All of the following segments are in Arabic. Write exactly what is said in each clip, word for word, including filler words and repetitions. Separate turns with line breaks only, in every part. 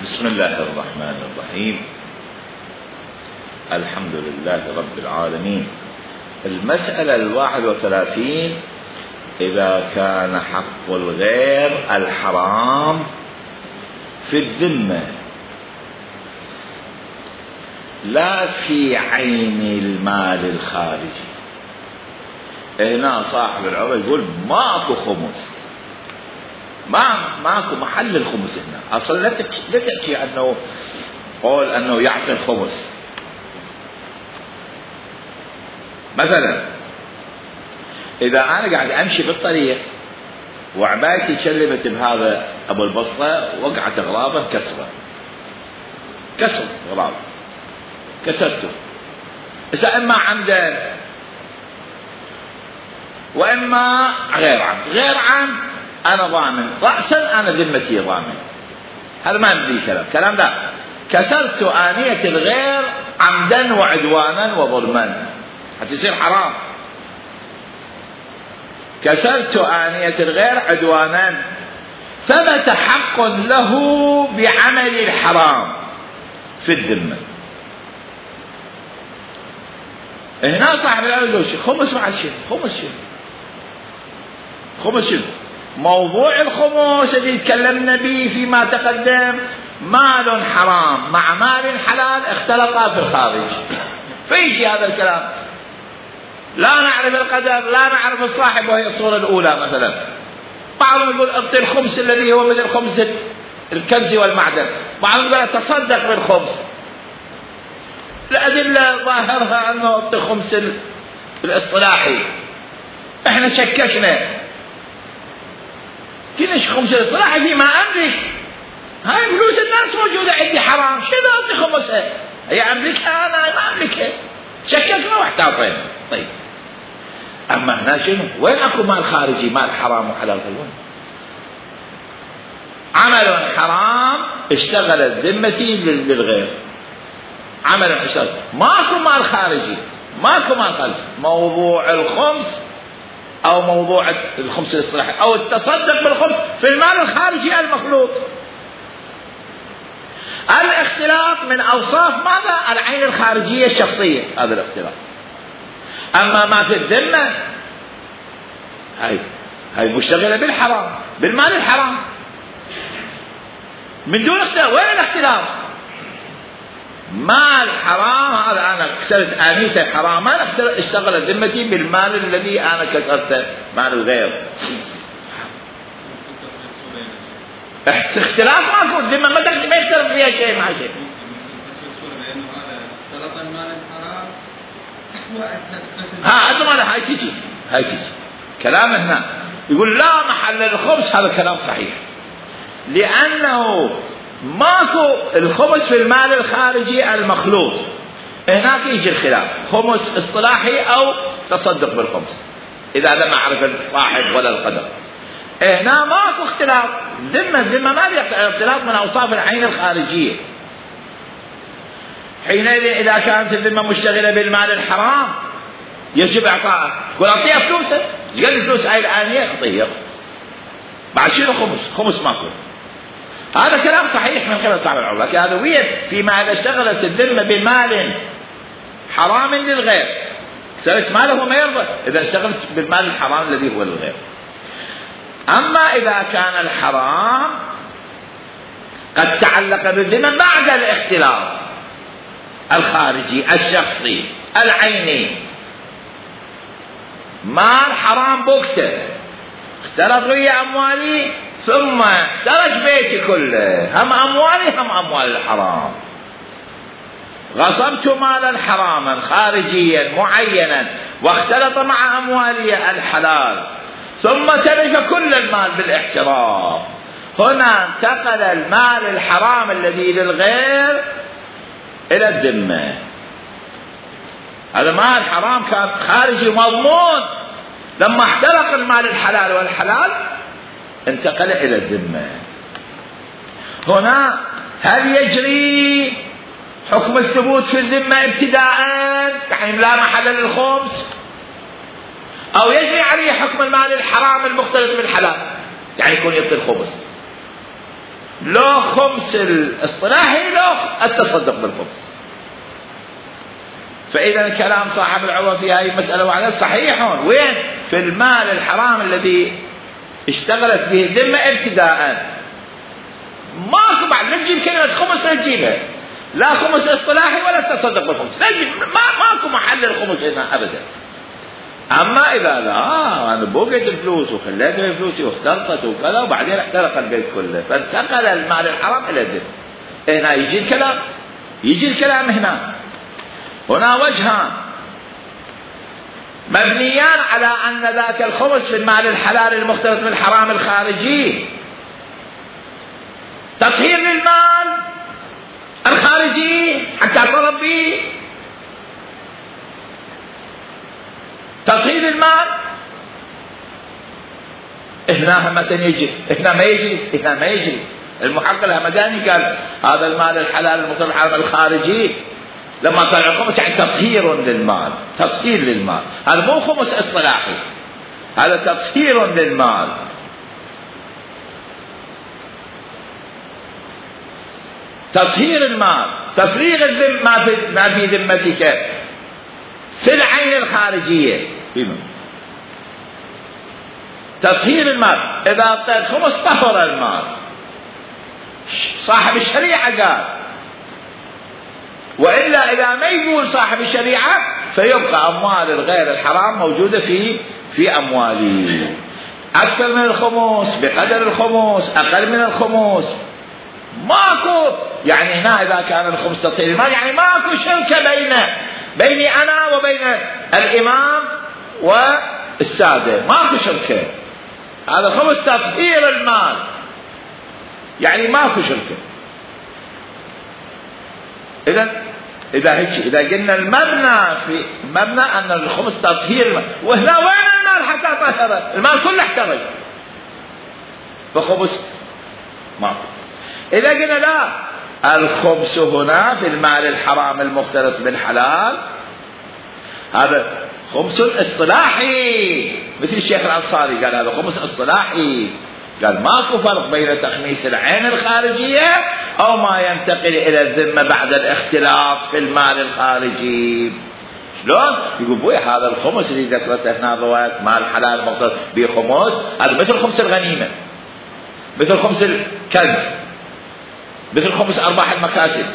بسم الله الرحمن الرحيم. الحمد لله رب العالمين. المسألة الواحد وثلاثين: إذا كان حق الغير الحرام في الذمة لا في عين المال الخارجي، هنا صاحب العرض يقول ماكو خمس، ما ماكو محل الخمس هنا. أصلا لا تحكي أنه قول أنه يعطي الخمس. مثلا إذا أنا قاعد أمشي بالطريق وعبايتي شلبت بهذا أبو البصرة، وقعت غرابة كسرة، كسر غرابة كسرته، إذا إما عمدا وإما غير عمد. غير عمد أنا ضامن رأسا، أنا ذمتي ضامن، هذا ما بدي كلام كلام لا. كسرت آنية الغير عمدا وعدوانا وظلما هتصير حرام. كسرت آنية الغير عدوانا، ثبت حق له بعمل الحرام في الذمة. هنا صاحب العلم يقول خمس مع الشيء، خمس شيء، خمس شيء. موضوع الخمس الذي تكلمنا به فيما تقدم مال حرام مع مال حلال اختلطا في الخارج، فيجي هذا الكلام. لا نعرف القدر، لا نعرف الصاحب، وهي الصورة الأولى. مثلا بعضهم يقول اعطي الخمس الذي هو مثل خمس الكنز والمعدن، بعضهم يقول تصدق بالخمس. الأدلة ظاهرها أنه اعطي الخمس الاصطلاحي. احنا شككنا كنش خمس الاصطلاحي فيما أملك، هاي فلوس الناس موجودة عندي حرام، شنو اعطي خمسها؟ هي أملكها أنا ما أملكها، شككنا واحتاطين. طيب أما هنا شنو؟ وين أكو مال خارجي، مال حرام وحلال؟ وين؟ عمل حرام اشتغلت ذمتي للغير، عمل حساب، ماكو مال خارجي، ماكو مال خارجي. موضوع الخمس أو موضوع الخمس الاصطلاحي أو التصدق بالخمس في المال الخارجي المخلوط. الاختلاط من أوصاف ماذا؟ العين الخارجية الشخصية، هذا الاختلاط. أما ما في الذمة هاي هاي مشتغلة بالحرام، بالمال الحرام من دون اختلاط. وين الاختلاط؟ مال حرام، هذا أنا كسرت آنيته حراما، اشتغلت ذمتي بالمال الذي أنا كسرته، مال الغير. اختلاف ماكو، الذمة ما تقدر ما يختلف فيها شيء مع شيء. ها هذا ما هاي تجي هاي تجي كلام هنا يقول لا محل الخمس، هذا كلام صحيح، لأنه ماكو الخمس في المال الخارجي المخلوط. هناك يجي الخلاف، خمس اصطلاحي أو تصدق بالخمس، إذا لم أعرف الصاحب ولا القدر. هنا ماكو اختلاف، ذمة ذمة ما بيختلف، اختلاف من أوصاف العين الخارجية. حينئذ إذا كانت الذمة مشتغلة بالمال الحرام يجب إعطائه، تقول أعطيها فلوسه، قال فلوس هاي الآنية أعطيه، بعد شنو خمس؟ خمس ماكو. هذا كلام صحيح من قبل صاحب العروض، لكن هذا وين فيما إذا اشتغلت الذمة بمال حرام للغير، سويت ماله ما يرضى إذا اشتغلت بالمال الحرام الذي هو للغير. أما إذا كان الحرام قد تعلق بالذمة بعد الاختلاط الخارجي الشخصي العيني، مال حرام بوكته، اختلط ويا أموالي ثم ترك بيتي كله، هم أموالي هم أموال الحرام، غصبت مالا حراما خارجيا معينا واختلط مع أموالي الحلال، ثم تلف كل المال بالاحترام. هنا انتقل المال الحرام الذي للغير إلى الذمة. هذا مال حرام كان خارجي مضمون، لما احترق المال الحلال والحلال انتقل إلى الذمة. هنا هل يجري حكم الثبوت في الذمة ابتداء، يعني لا محل للخمس، أو يجري عليه حكم المال الحرام المختلط بالحلال، يعني يكون يبطل الخمس؟ لو خمس الاصطلاحي لو التصدق بالخمس. فإذا كلام صاحب العروة في هذه المسألة وعلى صحيح. وين؟ في المال الحرام الذي اشتغلت به الذمة ابتداء. ماكو بعد لا تجيب كلمة خمس لا تجيبها، لا خمس اصطلاحي ولا تصدق بالخمس، لا تجيب، ما ماكو محل الخمس هنا أبدا. أما إذا لا أنا بوقيت الفلوس وخليت الفلوس واختلطت وكذا وبعدين احترق البيت كله فانتقل المال الحرام إلى الذمة، هنا يجي الكلام، يجي الكلام هنا. هنا وجهان مبنيان على أن ذاك الخمس في المال الحلال المختلط بالحرام الخارجي تطهير للمال الخارجي حتى طلب به تطهير المال. هنا مثلا يجري، هنا ما يجري، هنا ما يجري. المحقق الهمداني قال هذا المال الحلال المختلط بالحرام الخارجي لما طلع الخمس يعني تطهير للمال، تطهير للمال، هذا مو خمس اصطلاحي، هذا تطهير للمال. تطهير المال، تفريغ ما في ما في ذمتك في العين الخارجية. تطهير المال، إذا أعطيت خمس طهر المال. صاحب الشريعة قال، وإلا إذا ما يقول صاحب الشريعة فيبقى أموال الغير الحرام موجودة في في أموالي، أكثر من الخمس، بقدر الخمس، أقل من الخمس، ماكو. يعني هنا إذا كان الخمس تطهير المال يعني ماكو شركة بين بيني أنا وبين الإمام والسادة، ماكو شركة. هذا خمس تطهير المال يعني ماكو شركة. إذا إذا هيك إذا قلنا المبنى في مبنى أن الخمس تطهير المال، وهنا وين المال حتى طهر؟ المال كله احترق فخمس ماكو. إذا قلنا لا، الخمس هنا في المال الحرام المختلط بالحلال هذا خمس اصطلاحي، مثل الشيخ الأنصاري قال هذا خمس اصطلاحي، قال ماكو فرق بين تخميس العين الخارجية أو ما ينتقل إلى الذمة بعد الاختلاط في المال الخارجي. شلون؟ يقول بوي هذا الخمس اللي ذكرته هنا رواية مال حلال مختلط بخمس، هذا مثل خمس الغنيمة، مثل خمس الكنز، مثل خمس أرباح المكاسب.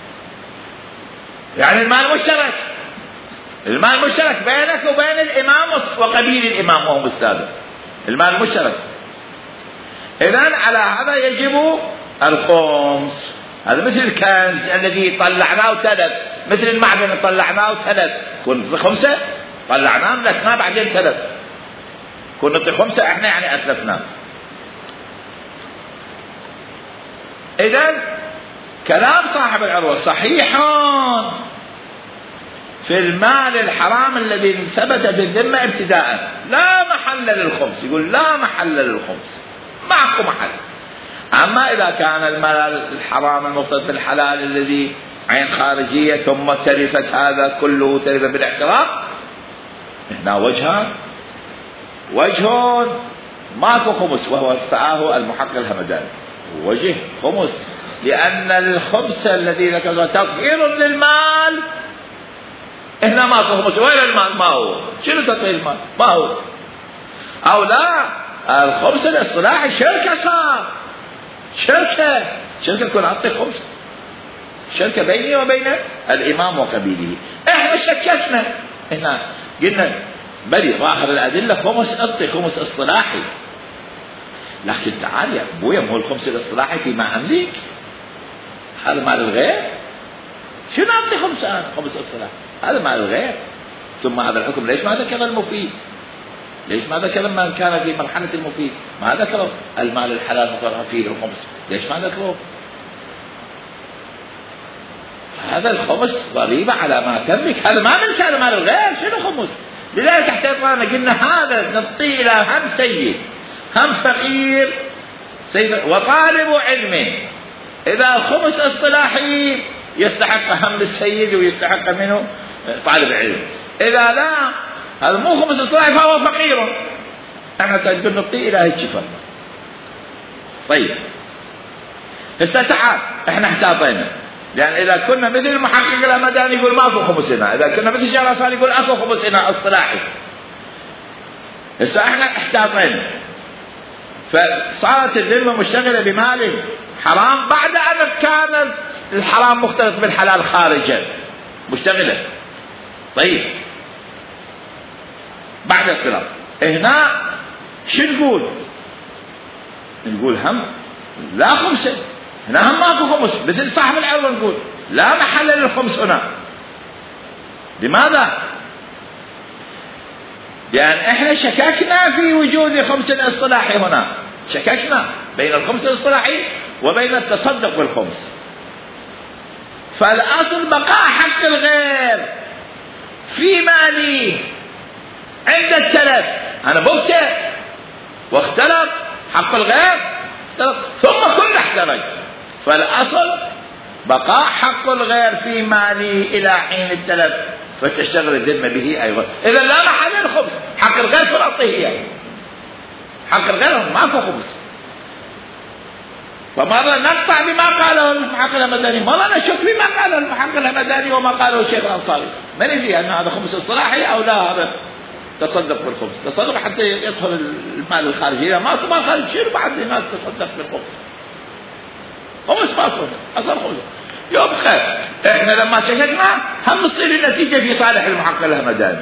يعني المال مشترك، المال مشترك بينك وبين الإمام وقبيل الإمام وهم السادة، المال مشترك. إذن على هذا يجب الخمس. هذا مثل الكنز الذي طلعناه وتلف، مثل المعدن طلعناه وتلف، كن خمسة طلعناه ملكناه بعدين تلف، كن نعطي خمسة احنا يعني أتلفناه. إذن كلام صاحب العروة صحيح في المال الحرام الذي ثبت بالذمة ابتداء، لا محل للخمس. يقول لا محل للخمس، معكم محل. أما إذا كان المال الحرام المختلط بالحلال الذي عين خارجية ثم تلفت هذا كله تلف بالاحتراق، هنا وجهان، وجه ماكو خمس وهو ارتعاه المحقق الهمداني، وجه خمس لأن الخمس الذي ذكره تطهير للمال، هنا ماكو خمس. وين المال؟ ما هو شنو تطهير المال؟ ما هو. أو لا، الخمس الاصطلاحي شركة، صار شركة، شركة تكون أعطي خمس، شركة بيني وبين الإمام وقبيله. إحنا شككنا هنا قلنا بلي ظاهر الأدلة خمس أعطي خمس اصطلاحي، لكن تعال يا أبويا مو الخمس الاصطلاحي فيما أملك، هذا مال الغير. شنو أعطي خمس أنا خمس اصطلاحي؟ هذا مال الغير. ثم هذا الحكم ليش ما ذكر المفيد؟ ليش ما ذكر من كان في مرحلة المفيد؟ ما ذكر المال الحلال مقرر فيه الخمس، ليش ما ذكره؟ هذا الخمس ضريبة على ما تملك، هذا ما ملك، هذا مال الغير، شنو خمس؟ لذلك احتفظنا قلنا هذا نعطيه إلى هم سيد هم فقير سيد وطالب علم. إذا خمس اصطلاحي يستحق هم السيد ويستحق منه طالب علم، إذا لا هذا مو خمس اصطلاحي فهو فقير، احنا تقدر نعطيه إلى هيك فرق. طيب هسه تعال احنا احتاطينا، لان اذا كنا مثل المحقق الهمداني يقول ماكو خمس هنا، اذا كنا مثل الشيخ الانصاري يقول اكو خمس هنا اصطلاحي. هسه احنا احتاطينا، فصارت الذمه مشتغله بمال حرام بعد ان كان الحرام مختلط بالحلال خارجا مشتغله. طيب بعد الصراط هنا شو نقول؟ نقول هم لا خمسة، هنا هم ماكو خمس، مثل صاحب العرض نقول لا محل للخمس هنا. لماذا؟ لأن احنا شككنا في وجود خمس اصطلاحي هنا، شككنا بين الخمس الاصطلاحي وبين التصدق بالخمس. فالأصل بقاء حق الغير في مالي عند التلف. أنا ببتع واختلط حق الغير اختلط ثم كل احترج، فالأصل بقاء حق الغير في مالي إلى حين التلف، فتشتغل الذمة به أيضا. إذا لا محل الخبز، حق الغير فنعطيه يعني. حق الغير ماكو خبز. فماذا نقطع بما قاله المحقق الهمداني؟ ماذا نشك بما قاله المحقق الهمداني وما قاله الشيخ الأنصاري؟ ما ندري أن هذا خبز اصطلاحي أو لا هذا تصدق بالخبز. تصدق حتى يدخل المال الخارجي، إذا ما ما خارج شيء بعد الناس تصدق بالخبز. خبز ماكو أصل خبز. يوم خير احنا لما شككنا هم تصير النتيجة في صالح المحقق الهمداني.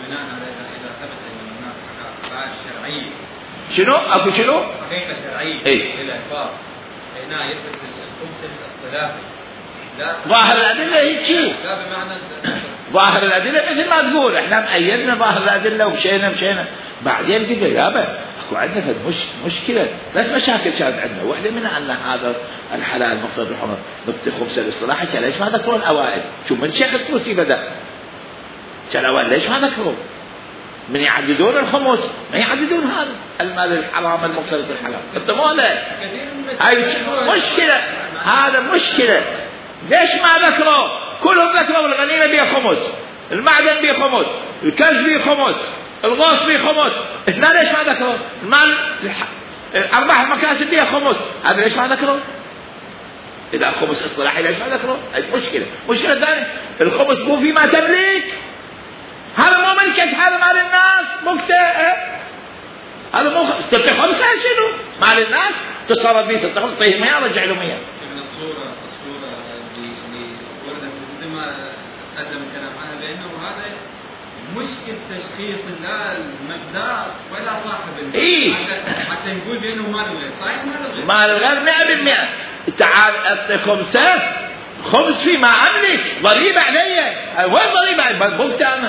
شنو؟ أكو شنو؟
حقيقة شرعية
إيه؟
للإحفاظ هنا يثبت الخمس الاختلافي.
ظاهر الأدلة هيك شيء.
لا بمعنى
ظاهر الأدلة مثل ما تقول احنا مأيدنا ظاهر الأدلة ومشينا مشينا. بعدين قلنا يابا اكو عندنا فد مش مشكلة، بس مشاكل كانت عندنا، واحدة منها أن هذا الحلال مقتضى الحرمة نقطة خمسة الاصطلاحي، ليش ما ذكروا الأوائل؟ شوف من شيخ الطوسي بدأ. كان الأوائل ليش ما ذكروا؟ من يعددون الخمس ما يعددون هذا المال الحرام المختلط بالحلال، قدموا له. هاي مشكلة، هذا مشكلة. ليش ما ذكروا؟ كلهم ذكروا الغنيمة بيه خمس، المعدن بيه خمس، الكنز بيه خمس، الغوص بيه خمس. هنا ليش ما ذكروا؟ المال أرباح المكاسب بيه خمس، هذا ليش ما ذكروا؟ إذا خمس اصطلاحي ليش ما ذكروا؟ هاي مشكلة. مشكلة ثانية الخمس مو فيما تملك، هذا مو ملكة، هذا مال الناس مكتئ، هذا مو تبقى خمسة شنو؟ مال الناس تصرف فيه ستة خمسة طيب مياه رجع له مياه.
من الصورة الصورة اللي وردت مثل ما قدم الكلام عنها بأنه هذا مشكلة تشخيص لا المقدار ولا صاحب المال.
إيه؟
حتى نقول بأنه مال الغير، صحيح مال الغير.
مال الغير مئة بالمئة. تعال أعطي خمسة، خمس فيما أملك، ضريبة علي، وين ضريبة؟ مكتئ أنا.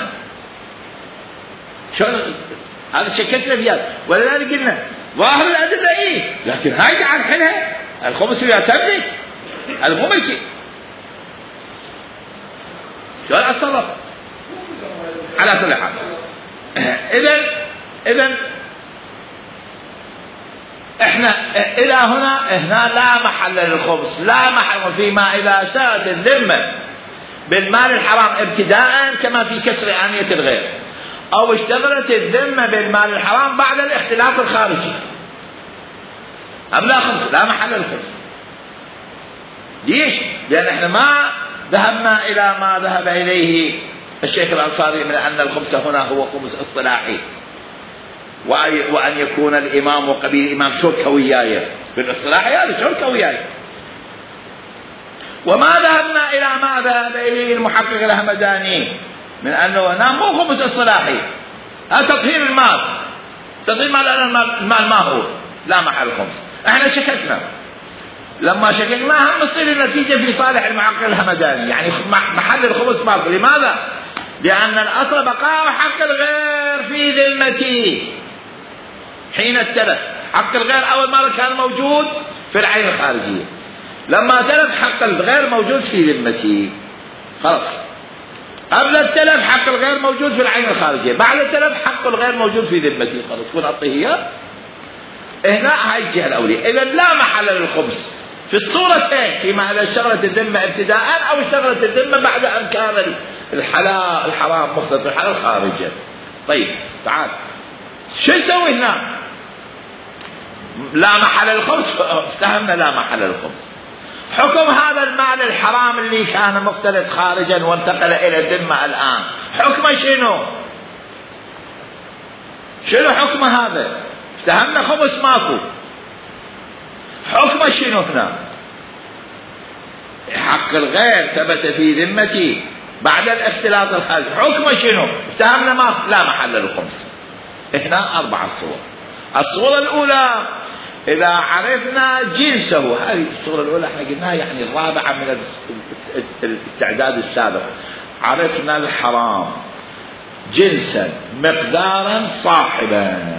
شلون هذا شككنا فيها، ولذلك قلنا ظاهر الأدلة إيه، لكن هاي تعال حلها الخمس ويا تملك، هذا مو ملكي. شلون أتصرف؟ على كل حال إذا إذا إحنا إلى هنا هنا لا محل للخبز، لا محل فيما إذا اشتغلت الذمة بالمال الحرام ابتداء كما في كسر آنية الغير، أو اشتغلت الذمة بالمال الحرام بعد الاختلاف الخارجي، أم لا خمس لا محل للخبز. ليش؟ لأن احنا ما ذهبنا إلى ما ذهب إليه الشيخ الأنصاري من أن الخمسة هنا هو خمس اصطلاحي، وأن يكون الإمام وقبيل الإمام شركة وياي بالاصطلاحي، هذا شركة وياي. وما ذهبنا إلى ما ذهب إليه المحقق الهمداني من أنه هنا مو خمس اصطلاحي، هذا تطهير المال، تطهير المال، المال ما هو لا محل خمس. احنا شككنا، لما شككنا هم تصير النتيجة في صالح المحقق الهمداني، يعني محل الخمس ماكو. لماذا؟ لأن الأصل بقاء حق الغير في ذمتي حين التلف. حق الغير أول مرة كان موجود في العين الخارجية، لما تلف حق الغير موجود في ذمتي خلاص. قبل التلف حق الغير موجود في العين الخارجية، بعد التلف حق الغير موجود في ذمتي خلاص كون أعطيه إياه. هنا هاي الجهة الأولية. إذا لا محل للخبز في الصورتين، فيما إذا اشتغلت الذمة ابتداء أو اشتغلت الذمة بعد أن كان الحلال الحرام مختلط بالحلال خارجا. طيب تعال شو نسوي هنا؟ لا محل للخبز، استهمنا لا محل للخبز. حكم هذا المال الحرام اللي كان مختلط خارجا وانتقل إلى الذمة الآن حكمه شنو؟ شنو حكم هذا؟ افتهمنا خمس ماكو، حكمه شنو هنا؟ حق الغير ثبت في ذمتي بعد الاختلاط الخارجي، حكمه شنو؟ افتهمنا ما لا محل للخمس. هنا أربع صور. الصورة الأولى إذا عرفنا جنسه، هذه الصورة الأولى احنا قلناها يعني الرابعة من التعداد السابق. عرفنا الحرام جنسا مقدارا صاحبا،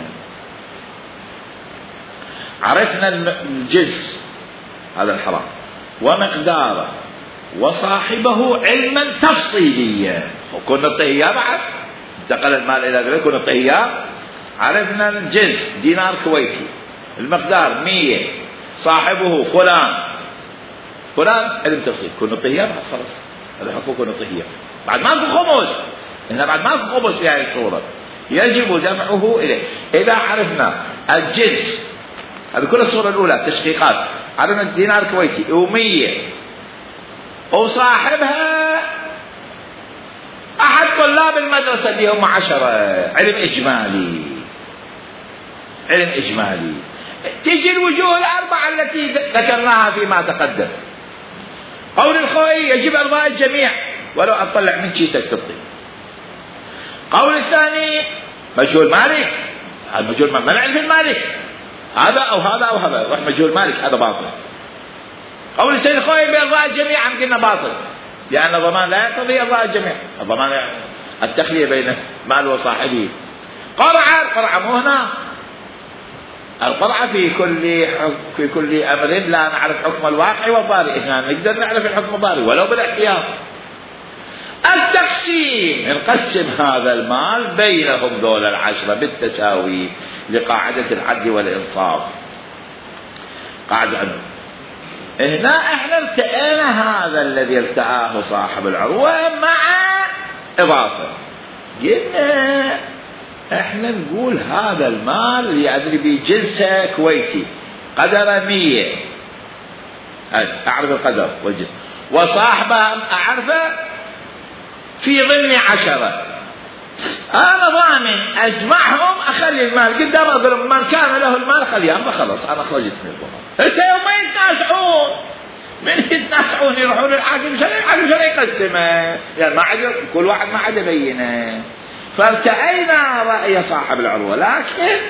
عرفنا الجنس هذا الحرام ومقداره وصاحبه علما تفصيليا، وكنا الطهية بعد انتقل المال إلى ذلك كنا الطهية. عرفنا الجنس دينار كويتي، المقدار مية، صاحبه فلان فلان علم تفصيل، كنا الطهية بعد خلاص هذا حكم كنا الطهية. بعد ما في خمس، هنا بعد ما في خمس في هذه الصورة يجب دفعه إليه. إذا عرفنا الجنس، هذه كل الصورة الأولى تشقيقات، عرفنا الدينار كويتي ومية وصاحبها أحد طلاب المدرسة اللي هم عشرة، علم إجمالي، علم إجمالي. تجي الوجوه الأربعة التي ذكرناها فيما تقدم. قول الخوي يجب إرضاء الجميع ولو أطلع من كيسك تطي. قول الثاني مجهول مالك، هذا مجهول مالك، منع في المالك هذا أو هذا أو هذا، روح مجهول مالك هذا باطل. قول الثاني الخوي بإرضاء الجميع عم قلنا باطل، لأن الضمان لا يقتضي إرضاء الجميع، الضمان التخلية بين مال وصاحبه. قرعة، القرعة مو هنا، القرعة في كل في كل أمر لا نعرف حكم الواقع والضاري، إحنا نقدر نعرف الحكم الضاري ولو بالاحتياط. التقسيم، نقسم هذا المال بينهم دول العشرة بالتساوي لقاعدة العدل والإنصاف. قاعدة أنه هنا احنا التقينا هذا الذي ارتآه صاحب العروة مع إضافة، قلنا احنا نقول هذا المال اللي أدري بجنسه كويتي قدره مية، أعرف القدر والجنس، وصاحبه أعرفه في ضمن عشرة، أنا ضامن أجمعهم أخلي المال قدام أقول من كان له المال خليه، أما خلاص أنا خرجت من الضمان. أنت يوم ما يتنازعون من يتنازعون يروحون للحاكم، شو الحاكم شو يقسمه؟ يعني ما عاد كل واحد ما عاد يبينه. فارتأينا رأي صاحب العروة لكن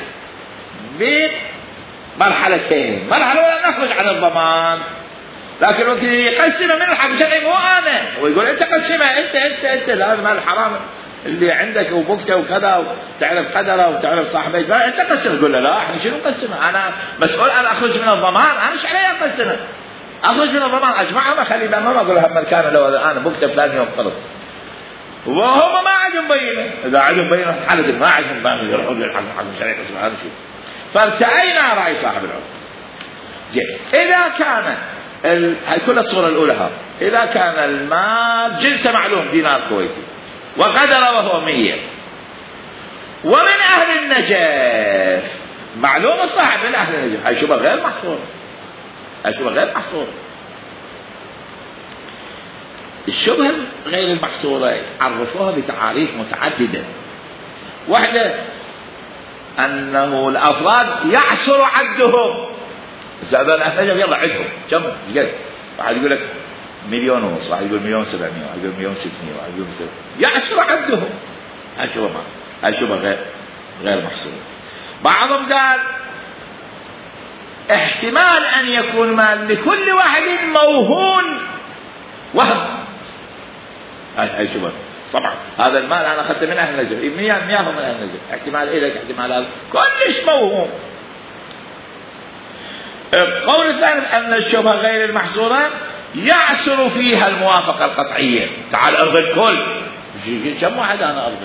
بمرحلتين، مرحلة ولا نخرج عن الضمان، لكن وقت يقسمه من الحاكم شرعي مو أنا، ويقول أنت قسمه أنت أنت أنت لا المال الحرام اللي عندك وبكته وكذا وتعرف قدره وتعرف صاحبه، انت قسمه. تقول له لا احنا شنو نقسمه، انا مسؤول انا اخرج من الضمان، انا ايش علي اقسمه؟ اخرج من الضمان اجمعهم اخلي بامام اقول لهم من كان له انا بكته فلان يوم خلص، وهم ما عندهم بينه، اذا عندهم بينه حاله ما عندهم بينه يروحون للحكم الشرعي قسم هذا شيء. فارتأينا راي صاحب العقد. زين، اذا كان ال... هاي كل الصوره الاولى ها، اذا كان المال جنسه معلوم دينار كويتي وقدر وهو مية، ومن أهل النجف معلوم الصاحب من أهل النجف، هاي شبه غير محصورة، هاي شبه غير محصورة. الشبهة غير المحصورة عرفوها بتعاريف متعددة. واحدة أنه الأفراد يعسر عدهم، هذول أهل النجف يلا عدهم كم قد، واحد يقول لك مليون ونص، واحد يقول مليون سبعمية، واحد يقول مليون ستمية، واحد يقول سبعمية، يعسر عدهم. هاي شبه ما هاي شبه غير غير محصورة. بعضهم قال احتمال أن يكون مال لكل واحد موهون وهم، هاي هاي شبه طبعا هذا المال أنا أخذته من أهل النجف، مياه مياه من أهل النجف، احتمال إليك احتمال هذا كلش موهوم. القول الثاني أن الشبهة غير المحصورة يعسر فيها الموافقة القطعية، تعال أرض الكل، كم واحد أنا أرضي؟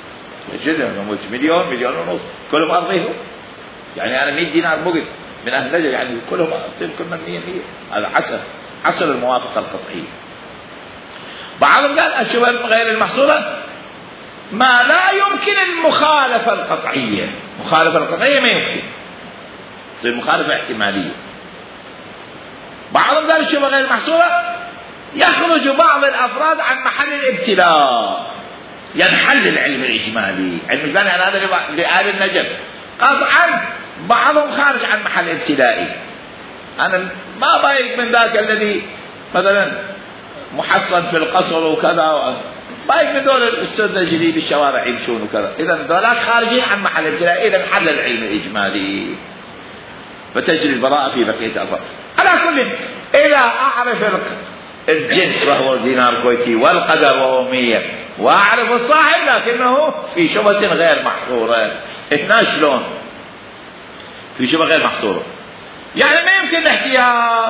مليون مليون ونص كلهم أرضيهم، يعني أنا مئة دينار مقد من أهل النجف، يعني كلهم أرضيهم كل من مية مية، هذا عسر عسر الموافقة القطعية. بعضهم قال الشبهة غير المحصورة ما لا يمكن المخالفة القطعية، مخالفة القطعية ما يمكن، تصير مخالفة احتمالية، بعضهم قال الشبهة غير محصورة يخرج بعض الأفراد عن محل الابتلاء، ينحل العلم الإجمالي. علم الإجمالي هذا لآل النجم قطعا بعضهم خارج عن محل ابتلائي. أنا ما بايق من ذاك الذي مثلا محصن في القصر وكذا، بايق من دول السذجلي بالشوارع يمشون وكذا. إذا دولات خارجين عن محل ابتلائي، إذا انحل العلم الإجمالي فتجري البراءة في بقية الأفراد. على كل إذا أعرف الجنس وهو دينار كويتي والقدر وهو مية وأعرف الصاحب لكنه في شبهة غير محصورة، هنا شلون في شبهة غير محصورة؟ يعني ما يمكن الاحتياط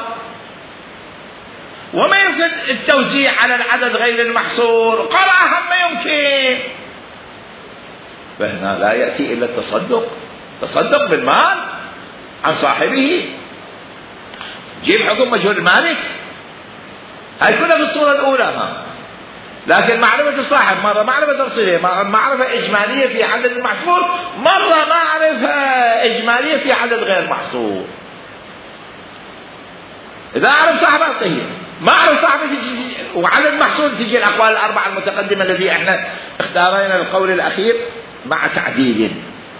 وما يمكن التوزيع على العدد غير المحصور، قرأها ما يمكن. فهنا لا يأتي إلا التصدق، تصدق بالمال عن صاحبه، جيب حكم مجهول المالك. هاي كلها في الصورة الأولى ها. لكن معرفة الصاحب مرة معرفة تفصيلية، معرفة إجمالية في عدد المحصور، مرة معرفة إجمالية في عدد غير محصور. إذا أعرف صاحب أعطيه، ما أعرف صاحب تجي وعدد محصور تجي الأقوال الأربعة المتقدمة التي احنا اختارينا القول الأخير مع تعديل.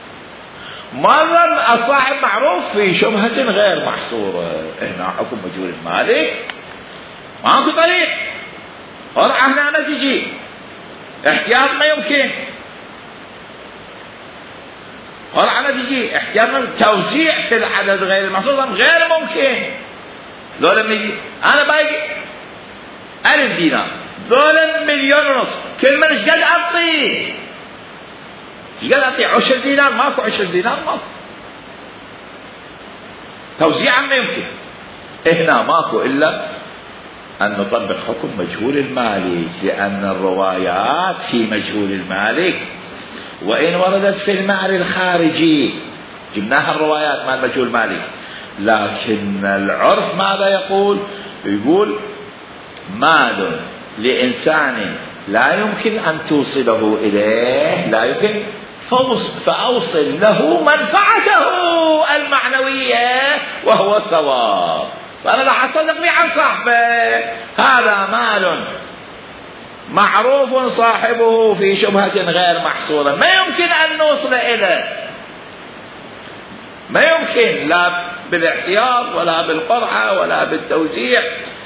مرة الصاحب معروف في شبهة غير محصورة، هنا حكم مجهول المالك ماكو طريق، ورعة هنا ما تجي احتياط ما يمكن، ورعة ما تجي احتياط توزيع في العدد غير المحصور غير ممكن. لو لما يجي أنا باقي ألف دينار، دولة مليون ونص، كل من ايش قد أعطيه؟ ايش قد أعطيه؟ عشر دينار ماكو، عشر دينار ماكو، توزيعا ما يمكن. هنا ماكو إلا أن نطبق حكم مجهول المالك، لأن الروايات في مجهول المالك وإن وردت في المعنى الخارجي جبناها الروايات مال مجهول المالك، لكن العرف ماذا يقول؟ يقول مال لإنسان لا يمكن أن توصله إليه، لا يمكن فأوصل له منفعته المعنوية وهو الثواب. فأنا لا أصدق بي عن صاحبه، هذا مال معروف صاحبه في شبهة غير محصورة، ما يمكن أن نوصل إليه، ما يمكن لا بالاحتياط ولا بالقرعة ولا بالتوزيع،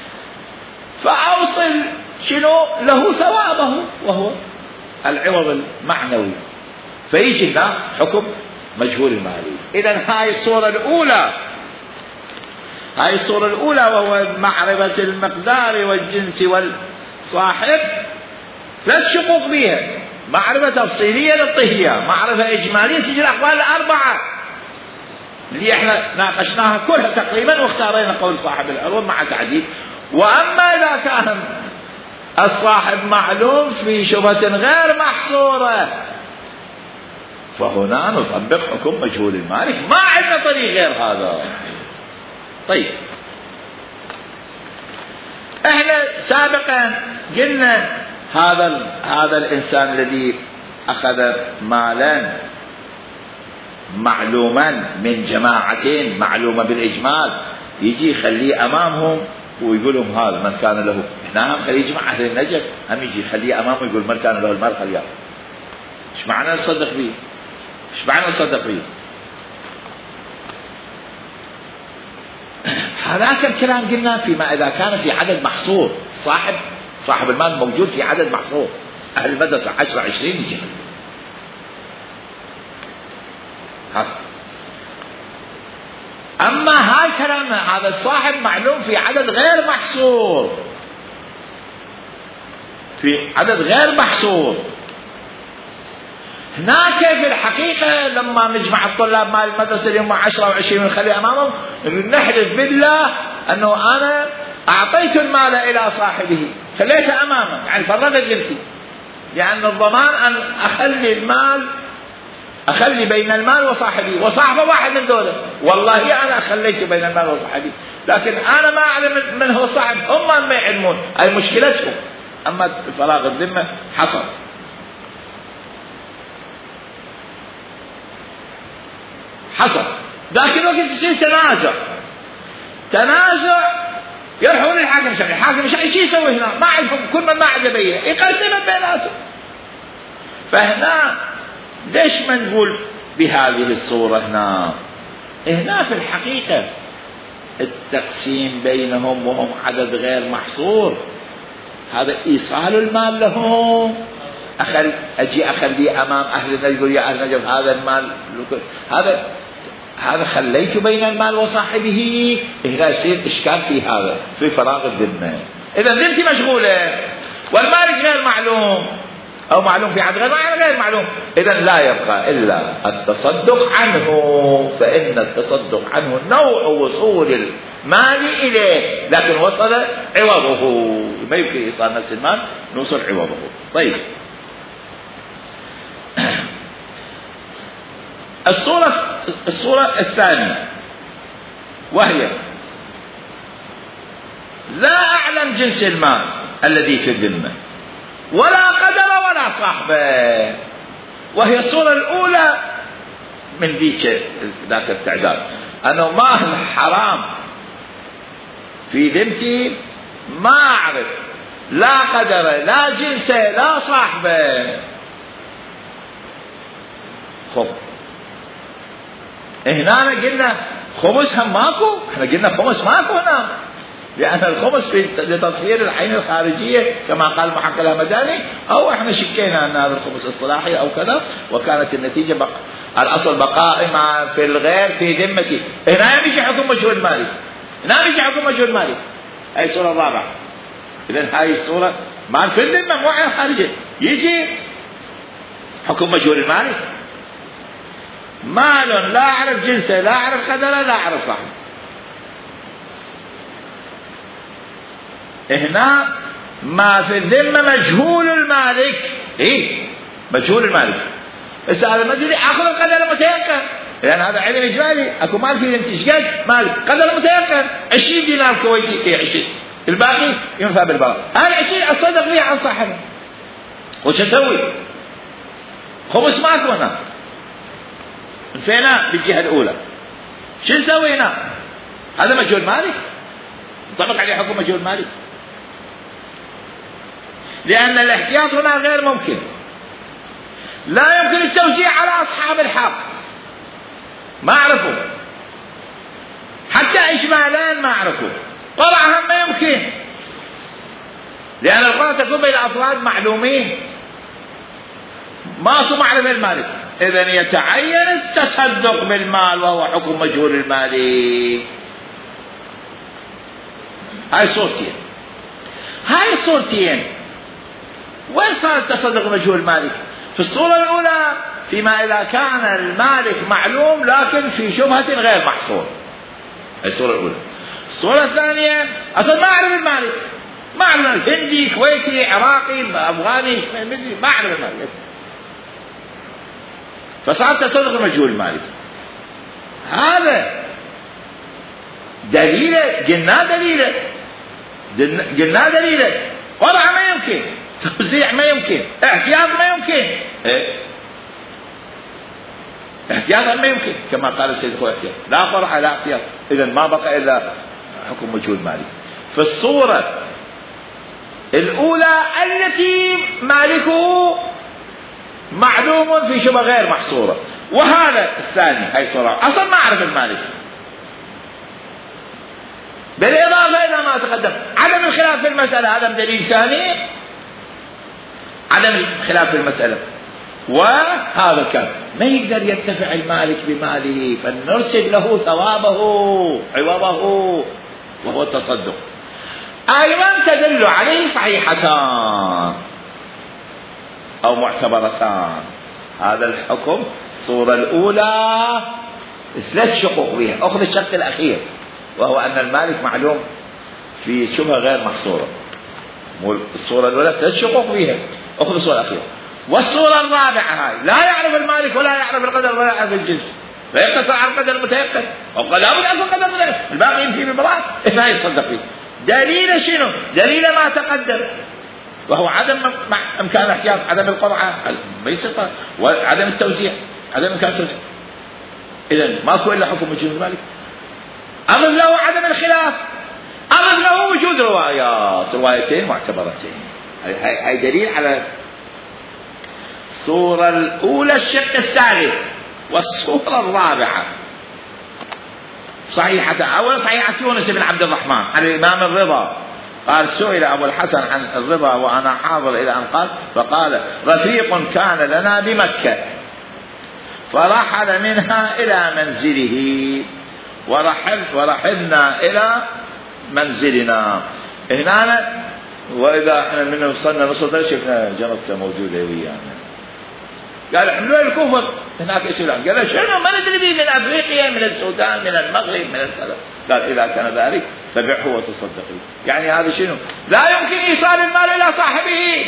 فأوصل شنو له ثوابه وهو العوض المعنوي، فيجي لنا حكم مجهول المالي. إذن هاي الصورة الأولى، هاي الصورة الأولى وهو معرفة المقدار والجنس والصاحب، ثلاث شقوق بها: معرفة تفصيلية للطهية، معرفة إجمالية تجي الأقوال الأربعة اللي احنا ناقشناها كلها تقريبا واختارينا قول صاحب العروض مع تعديل. وأما إذا كان الصاحب معلوم في شبهة غير محصورة فهنا نطبق حكم مجهول المالك، ما عندنا طريق غير هذا. طيب احنا سابقا قلنا هذا هذا الإنسان الذي أخذ مالا معلوما من جماعتين معلومة بالإجمال، يجي يخليه أمامهم ويقول لهم هذا من كان له، احنا هم خليه يجمع أهل النجف، هم يجي يخليه أمامه ويقول من كان له المال خليه. ايش معنى نصدق به؟ ايش معنى نصدق به؟ هذاك الكلام قلنا فيما إذا كان في عدد محصور، صاحب صاحب المال موجود في عدد محصور، أهل المدرسة عشرة عشرين يجي. أما هاي كلام هذا الصاحب معلوم في عدد غير محصور، في عدد غير محصور. هناك في الحقيقة لما نجمع الطلاب مال المدرسة اليوم عشرة وعشرين ونخلي أمامهم نحلف بالله أنه أنا أعطيت المال إلى صاحبه، خليته أمامه، يعني فرغت جنسي، لأن الضمان أن أخلي المال، أخلي بين المال وصاحبي، وصاحبه واحد من دولة، والله أنا خليت بين المال وصاحبي، لكن أنا ما أعلم من هو صاحب، هم ما يعلمون، هاي مشكلتهم. أما فراغ الذمة حصل. حصل ذاك الوقت يصير تنازع، تنازع يروحون للحاكم الشرعي، الحاكم الشرعي شو يسوي هنا؟ ما عندهم كل من ما عجبيه يقسم بيناتهم. فهنا ليش ما نقول بهذه الصورة هنا؟ هنا في الحقيقة التقسيم بينهم وهم عدد غير محصور، هذا إيصال المال لهم. أخل أجي أخليه أمام أهل النجف يقول يا أهل النجف هذا المال، هذا هذا خليت بين المال وصاحبه. هنا يصير إشكال في هذا، في فراغ الذمة. إذا ذمتي مشغولة والمالك غير معلوم أو معلوم في عدد غير معلوم غير معلوم، إذا لا يبقى إلا التصدق عنه. فإن التصدق عنه نوع وصول المال إليه، لكن وصل عوضه، ما يمكن إيصال نفس المال نوصل عوضه. طيب، الصورة الصورة الثانية وهي لا أعلم جنس المال الذي في الذمة ولا قدر ولا صاحبه، وهي الصورة الأولى من ذيك ذاك التعداد، أنه مال حرام في ذمتي ما أعرف لا قدره لا جنسه لا صاحبه. خب هنا قلنا خمس هم ماكو، احنا قلنا خمس ماكو هنا، لأن الخمس في لتصوير العين الخارجية كما قال محقق الهمداني، أو احنا شكينا أن هذا الخمس الصلاحي أو كذا، وكانت النتيجة بق... الأصل بقاء مع في الغير في ذمتي. هنا يجي حكم مجهول المالي، هنا يجي حكم مجهول المالي. هاي الصورة الرابعة. إذن هاي الصورة مال في الذمة مو عين خارجية، يجي حكم مجهول المالي، مال لا أعرف جنسه لا أعرف قدره لا أعرف صاحبه. هنا ما في الذمة مجهول المالك، إيه مجهول المالك. بس هذا ما أدري أخذ القدر متيقن، لأن هذا علم إجمالي. أكو مال في ذمتي إيش مالك قدر متيقن عشرين دينار كويتي، إيه عشرين، الباقي ينفع بالباقي. هذا عشرين أصدق فيه عن صاحبه، وش أسوي؟ خمس ماكو هنا، انتهينا بالجهة الأولى. شو نسوي هنا؟ هذا مجهول مالك، ينطبق عليه حكم مجهول مالك، لأن الاحتياط هنا غير ممكن. لا يمكن التوزيع على أصحاب الحق، ما أعرفه، حتى إجمالان ما أعرفه. طبعا ما يمكن، لأن القرآن تكون بين أفراد معلومين ما سو معرفة المالك. إذن يتعين التصدق بالمال وهو حكم مجهول المالك. هاي صورتين، هاي صورتين. وين صار التصدق مجهول المالك؟ في الصورة الأولى فيما إذا كان المالك معلوم لكن في شبهة غير محصور، هاي الصورة الأولى. الصورة الثانية أصلا ما أعرف المالك، ما أعرف هندي كويتي عراقي أفغاني ما أعرف المالك، فصار تصدق مجهول المالك. هذا دليله، قلنا دليله قلنا دليله وضع ما يمكن، توزيع ما يمكن، احتياط ما يمكن، إيه؟ احتياطا ما يمكن كما قال السيد اخوي احتياط، لا فرع لا احتياط. اذا ما بقى الا حكم مجهول مالك. في الصورة الأولى التي مالكه معلوم في شبه غير محصورة، وهذا الثاني هاي صورة أصلا ما أعرف المالك. بالإضافة إلى ما تقدم عدم الخلاف في المسألة، عدم دليل ثاني، عدم الخلاف في المسألة. وهذا كان ما يقدر ينتفع المالك بماله، فنرسل له ثوابه عوضه وهو التصدق. أيضا تدل عليه صحيحتان أو معتبرتان. هذا الحكم الصورة الأولى ثلاث شقوق بها. أخذ الشق الأخير وهو أن المالك معلوم في شبهة غير محصورة. الصورة الأولى ثلاث شقوق بها. أخذ الصورة الأخيرة. والصورة الرابعة هاي لا يعرف المالك ولا يعرف القدر ولا يعرف الجنس، فيقتصر على القدر المتيقن، وقال لا بد أن يكون قدر متيقن، الباقي يمشي بالبراءة ما يصدق فيه. دليل شنو؟ دليل ما تقدم وهو عدم إمكان الاحتياط، عدم القرعة، ما يصير، وعدم التوزيع، عدم إمكان التوزيع. إذن ماكو إلا حكم مجهول المالك. أمر له عدم الخلاف، أضف له وجود روايات، روايتين معتبرتين. هاي دليل على الصورة الأولى الشق الثالث. والصورة الرابعة صحيحة، أولا صحيحة يونس بن عبد الرحمن عن الإمام الرضا قال: سئل أبو الحسن عن الرضا وأنا حاضر إلى أن قال، فقال: رفيق كان لنا بمكة فرحل منها إلى منزله ورحل ورحلنا إلى منزلنا. هنا وإذا احنا من وصلنا نصل شفنا جربته موجودة ويانا. قال: حملوا الكفر هناك اسئله. قال: شنو؟ ما ندري به، من افريقيا، من السودان، من المغرب، من الكذا. قال: اذا كان ذلك فبعه وتصدق به. يعني هذا شنو؟ لا يمكن ايصال المال الى صاحبه.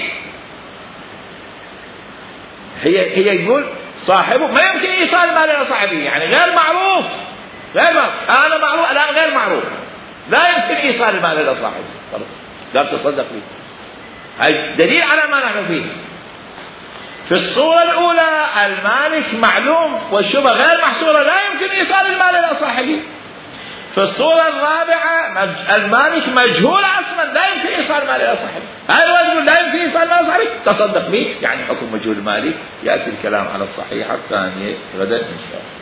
هي هي يقول صاحبه ما يمكن ايصال المال الى صاحبه، يعني غير معروف، غير معروف. انا معروف الان غير معروف، لا يمكن ايصال المال الى صاحبه. قال: تصدق به. هذا دليل على ما نحن فيه. في الصورة الأولى المالك معلوم والشبهة غير محصورة، لا يمكن إيصال المال إلى صاحبه. في الصورة الرابعة المالك مجهول أصلا، لا يمكن إيصال المال إلى صاحبه. هذا يقول لا يمكن إيصال المال إلى صاحبه، تصدق به، يعني حكم مجهول المالك. يأتي الكلام على الصحيحة الثانية غدا إن شاء الله.